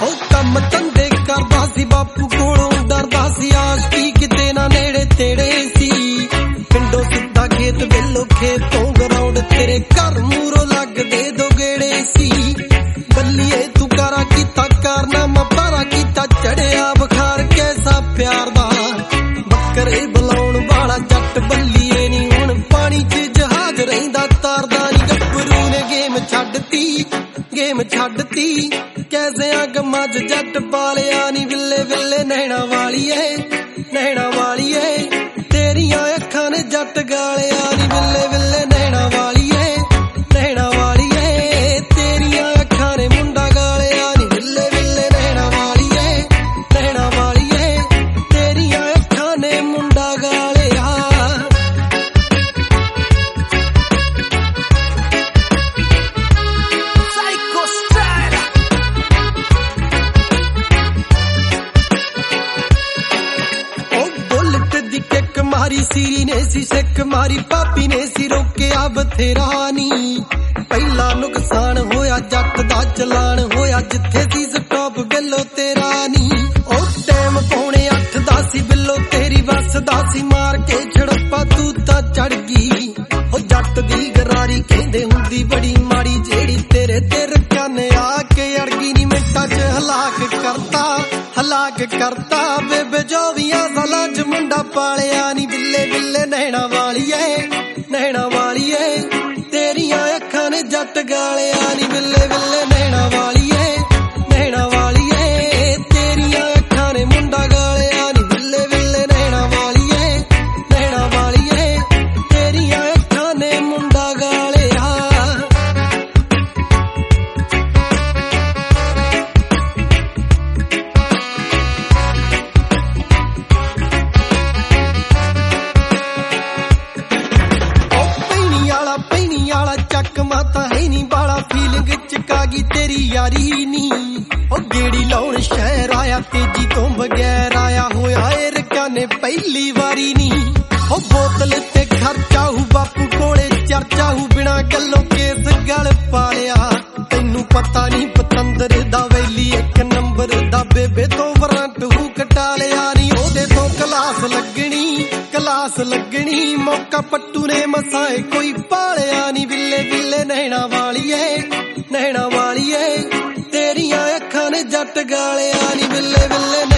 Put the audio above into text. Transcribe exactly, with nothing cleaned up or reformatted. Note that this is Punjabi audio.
ਉਹ ਕੰਮ ਧੰਦੇ ਕਰਦਾ ਸੀ ਬਾਪੂ ਕੋਲੋਂ ਡਰਦਾ ਸੀ ਆਸਤੀ ਕਿਤੇ ਨਾ ਨੇੜੇ ਤੇੜੇ ਸੀ ਪਿੰਡੋਂ ਸਿੱਧਾ ਖੇਤ ਵੇਲੋ ਖੇਤੋਂ ਗਰਾਉਂਡ ਤੇਰੇ ਘਰ ਮੂਰੋਂ ਲੱਗਦੇ ਦੋ ਗੇੜੇ ਸੀ ਬੱਲੀਏ ਤੂੰ ਕਾਰਾ ਕੀਤਾ ਕਾਰਨਾਮਾ ਭਾਰਾ ਕੀਤਾ ਚੜਿਆ ਬੁਖਾਰ ਕੈਸਾ ਪਿਆਰ ਦਾ ਬੱਕਰੇ ਬੁਲਾਉਣ ਵਾਲਾ ਜੱਟ ਬੱਲੀਏ ਨੀ ਹੁਣ ਪਾਣੀ 'ਚ ਜਹਾਜ਼ ਰਹਿੰਦਾ ਤਾਰਦਾ ਨੀ ਗੱਭਰੂ ਨੇ ਗੇਮ ਛੱਡਤੀ ਗੇਮ ਛੱਡਤੀ ਕੈਸਿਆਂ ਗਮਾਂ 'ਚ ਜੱਟ ਪਾਲਿਆ ਨੀ ਵਿਲੇ ਵਿਲੇ ਨੈਣਾ ਵਾਲੀਏ ਨੈਣਾ ਵਾਲੀਏ ਤੇਰੀਆਂ ਅੱਖਾਂ ਨੇ ਜੱਟ ਗਾਲਿਆ ਨੀ ਵਿਲੇ ਵਿਲੇ ਨੈਣਾ ਵਾਲੀਏ ਨੈਣਾ ਵਾਲੀਏ ਤੇਰੀਆਂ ਅੱਖਾਂ ਨੇ ਮੁੰਡਾ ਗਾਲਿਆ ਨੀ ਵਿਲੇ ਵਿਲੇ ਨੈਣਾ ਵਾਲੀਏ ਨੈਣਾ ਵਾਲੀਏ ਤੇਰੀਆਂ ਅੱਖਾਂ ਨੇ ਮੁੰਡਾ ਗਾਲਿਆ ਸਾਈਕੋ ਸਟਾਈਲ ਉਹ ਬੁਲਟ ਦੀ ਕਿੱਕ ਮਾਰੀ ਸੀਰੀ ਨੇ ਸੀ ਸਿੱਕ ਮਾਰੀ ਪਾਪੀ ਨੇ ਸੀ ਰੋਕਿਆ ਬਥੇਰਾ ਨੀ ਪਹਿਲਾ ਨੁਕਸਾਨ ਹੋਇਆ ਜੱਟ ਦਾ ਚਲਾਨ ਹੋਇਆ ਜਿੱਥੇ ਸੀ ਸਟਾਪ ਬਿੱਲੋ ਤੇਰਾ ਨੀ ਉਹ ਟਾਈਮ ਪੌਣੇ ਅੱਠ ਦਾ ਸੀ ਬਿੱਲੋ ਤੇਰੀ ਬੱਸ ਦਾ ਸੀ ਮਾਰ ਕੇ ਛੜਪਾ ਤੂੰ ਤਾਂ ਚੜ ਗਈ ਉਹ ਜੱਟ ਦੀ ਗਰਾਰੀ ਕਹਿੰਦੇ ਹੁੰਦੀ ਬੜੀ ਮਾੜੀ ਜਿਹੜੀ ਤੇਰੇ ਤੇ ਰੱਖਿਆ ਨੇ ਆ ਕੇ ਅੜ ਗਈ ਨੀ ਮਿੰਟਾਂ 'ਚ ਹਲਾਕ ਕਰਤਾ ਹਲਾਕ ਕਰਤਾ ਬੇਬੇ ਚੌਵੀਆਂ ਸਾਲਾਂ 'ਚ ਮੁੰਡਾ ਪਾਲਿਆ ਨੀ ਬਿੱਲੇ ਬਿੱਲੇ ਨੈਣਾ ਵਾਲੀਏ ਨੈਣਾ ਵਾਲੀਏ ਤੇਰੀਆਂ ਅੱਖਾਂ ਨੇ ਜੱਟ ਗਾਲਿਆ ਨੀ ਬਿੱਲੇ ਬਿੱਲੇ ਨੈਣਾ ਵਾਲੀਏ ਨੈਣਾ ਵਾਲੀਏ ਤੇਰੀਆਂ ਅੱਖਾਂ ਨੇ ਮੁੰਡਾ ਗਾਲਿਆ ਨੀ ਬਿੱਲੇ ਬਿੱਲੇ ਨੈਣਾ ਵਾਲੀਏ ਨੈਣਾ ਵਾਲੀਏ ਤੇਰੀਆਂ ਅੱਖਾਂ ਨੇ ਮੁੰਡਾ ਗਾਲਿਆ ਚੱਕ ਮਾਤਾ ਹੈ ਨੀ ਬਾਲਾ ਫੀਲਿੰਗ ਚਕਾ ਗਈ ਤੇਰੀ ਯਾਰੀ ਨੀ ਉਹ ਗੇੜੀ ਲਾਉਣ ਸ਼ਹਿਰ ਆਇਆ ਤੇਜੀ ਤੋਂ ਬਗੈਰ ਆਇਆ ਹੋਇਆ ਏ ਰਕਿਆ ਨੇ ਪਹਿਲੀ ਵਾਰੀ ਨੀ ਉਹ ਬੋਤਲ ਤੇ ਖਰਚਾ ਹੂ ਬਾਪੂ ਕੋਲੇ ਚਰਚਾ ਹੂ ਬਿਨਾ ਗੱਲੋਂ ਕੇਸ ਗਲ ਪਾਲਿਆ ਤੈਨੂੰ ਪਤਾ ਨੀ ਪਤੰਦਰ ਦਾ ਵੈਲੀ ਇੱਕ ਨੰਬਰ ਦਾ ਬੇਬੇ ਤੋਂ ਵਰੰਟ ਹੂ ਕਟਾ ਲਿਆ ਨੀ ਉਹਦੇ ਤੋਂ ਕਲਾਸ ਲੱਗਣੀ ਕਲਾਸ ਲੱਗਣੀ ਮੌਕਾ ਪੱਟੂ ਨੇ ਮਸਾਏ ਕੋਈ ਪਾਲਿਆ ਨੀ ਵਿਲੇ ਵਿਲੇ ਨੈਣਾ ਵਾਲੀਏ ਨੈਣਾ ਵਾਲੀਏ ਤੇਰੀਆਂ ਅੱਖਾਂ ਨੇ ਜੱਟ ਗਾਲਿਆ ਨੀ ਵਿਲੇ ਵਿਲੇ